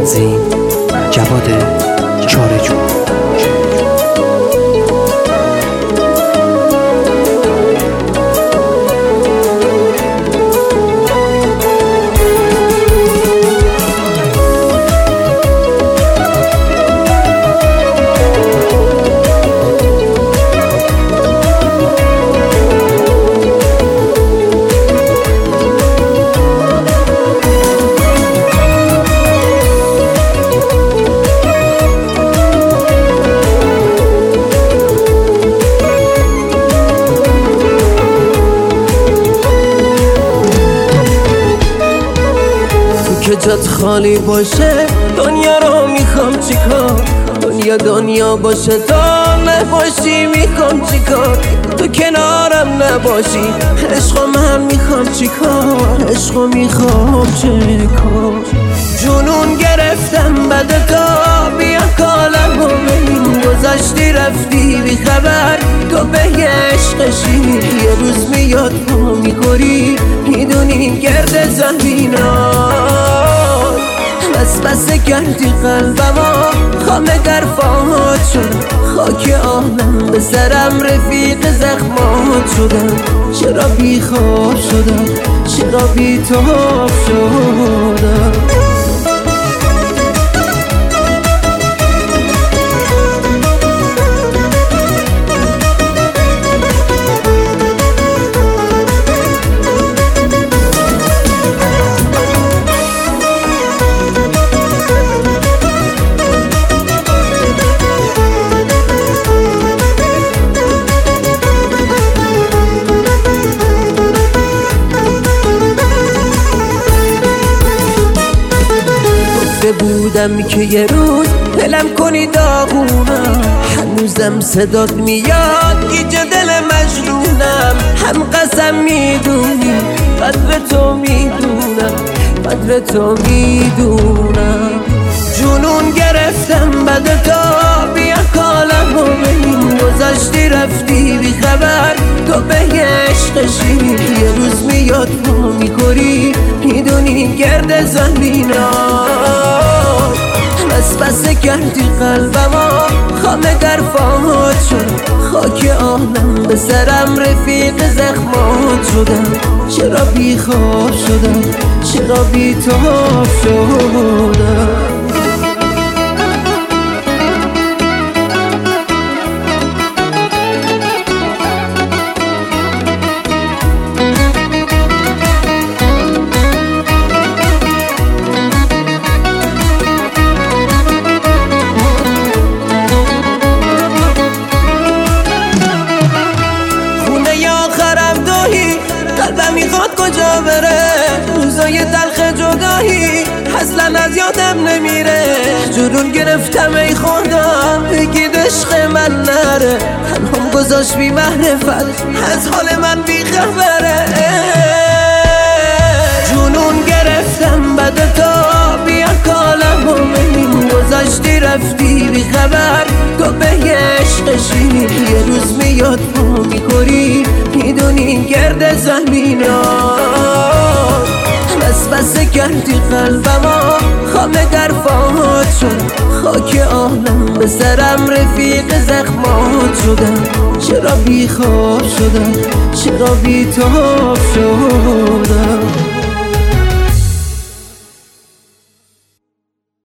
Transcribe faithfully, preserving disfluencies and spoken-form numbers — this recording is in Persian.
تنظیم جواد چاره‌جو. که جات خالی باشه دنیا رو میخوام چیکار، دنیا دنیا باشه تا نباشی میخوام چیکار، تو کنارم نباشی عشق من میخوام چیکار، عشق میخوام چیکار. جنون گرفتم بعد تا بیا کالم و ببین گذشتی رفتی بی خبر، تو به عشقشی یه روز میاد پا میخوری میدونی گرد زمینات بس بس کردی قلبما خامه در فاهات شد، خاک آهنم به سرم رفیق زخمات شدم، چرا بی خواب شدم چرا بی تاب شدم. بودم که یه روز دلم کنی داغونم، هنوزم صدات میاد گیج دل مجنونم، هم قسم میدونی قدر تو میدونم قدر تو میدونم. جنون گرفتم بعد تا بیا کالم و ببین گذشتی رفتی بی خبر، تو به عشقشی یه روز میاد پا میخوری میدونی گرد زمینات بس بس کردی قلبما خامه در فاهات شد، خاک آهنم به سرم رفیق زخمات شدم، چرا بی خواب شدم چرا بی تاب شدم. قلبم میخواد کجا بره، روزای تلخ جدایی اصلا از یادم نمیره، جنون گرفتم ای خدا بگید عشق من نره، تنهام گذاشت بی معرفت از حال من بی خبره. جنون گرفتم بعد تا بیا کالم و ببین گذشتی رفتی بی خبر، تو به عشقشی یه روز میاد پا میخوری میدونی گرد زمینات بس بس کردی قلبما خامه در فاهات شد، خاک آهنم به سرم رفیق زخمات شدم، چرا بی خواب شدم چرا بی تاب شدم.